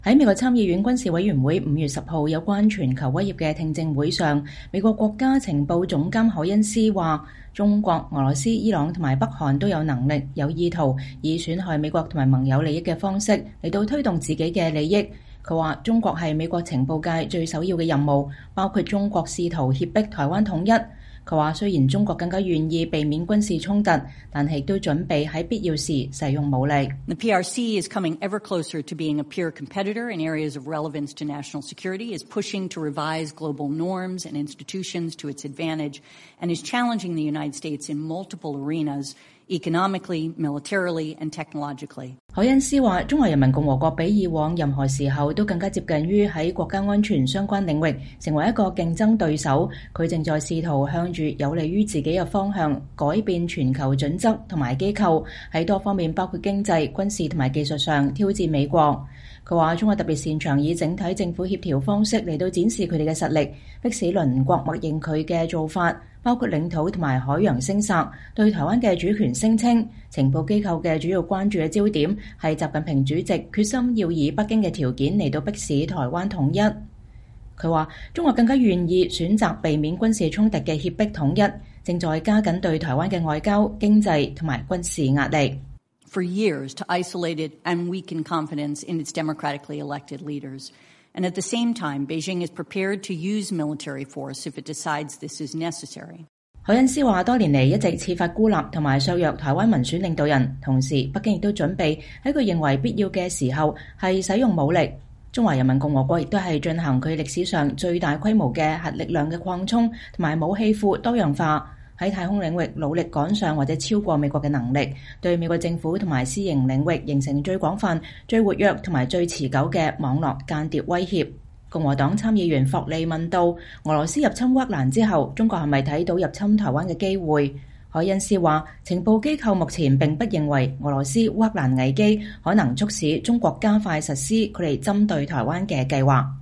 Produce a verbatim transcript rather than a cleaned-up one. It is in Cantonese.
喺美國參議院軍事委員會五月十號有關全球威脅嘅聽證會上，美國國家情報總監凱恩斯話，中國、俄羅斯、伊朗同埋北韓都有能力、有意圖以損害美國同埋盟友利益嘅方式嚟到推動自己嘅利益。佢話中國係美國情報界最首要嘅任務，包括中國試圖脅迫台灣統一。佢話雖然中國更加願意避免軍事衝突，但係亦都準備喺必要時使用武力。 The P R C is coming ever closer to being a peer competitor in areas of relevance to national security, is pushing to revise global norms and institutions to its advantage, and is challenging the United States in multiple arenas, economically, militarily, and technologically. 凱恩斯話：中華人民共和國比以往任何時候都更加接近於喺國家安全相關領域成為一個競爭對手。佢正在試圖向住有利於自己嘅方向改變全球準則同埋機構，喺多方面包括經濟、軍事同埋技術上挑戰美國。佢話：中國特別擅長以整體政府協調方式嚟到展示佢哋嘅實力，迫使鄰國默認佢嘅做法，包括領土同埋海洋聲索、對台灣嘅主權聲稱。情報機構嘅主要關注嘅焦點係習近平主席決心要以北京嘅條件嚟到迫使台灣統一。佢話：中國更加願意選擇避免軍事衝突嘅脅迫統一，正在加緊對台灣嘅外交、經濟同埋軍事壓力。 For years to isolate it and weaken confidence in its democratically elected leaders. And at the same time, Beijing is prepared to use military force if it decides this is necessary. 凱恩斯話：多年嚟一直設法孤立同埋削弱台灣民選領導人，同時北京亦都準備喺佢認為必要嘅時候係使用武力。中華人民共和國亦都係進行佢歷史上最大規模嘅核力量嘅擴充同埋武器庫多樣化，喺太空領域努力趕上或者超過美國嘅能力，對美國政府同埋私營領域形成最廣泛、最活躍同埋最持久嘅網絡間諜威脅。共和黨參議員霍利問到，俄羅斯入侵烏克蘭之後，中國係咪睇到入侵台灣嘅機會？凱恩斯話：情報機構目前並不認為俄羅斯烏克蘭危機可能促使中國加快實施佢哋針對台灣嘅計劃。